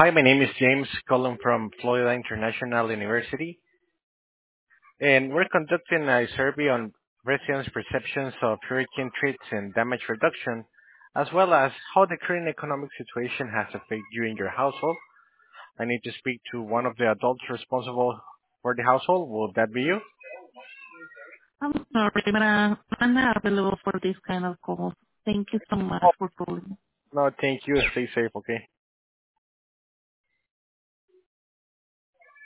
Hi, my name is James, calling from Florida International University, and we're conducting a survey on residents' perceptions of hurricane threats and damage reduction, as well as how the current economic situation has affected you and your household. I need to speak to one of the adults responsible for the household. Will that be you? I'm sorry, but I'm not available for this kind of calls. Thank you so much Oh, for calling. no, thank you. Stay safe, okay?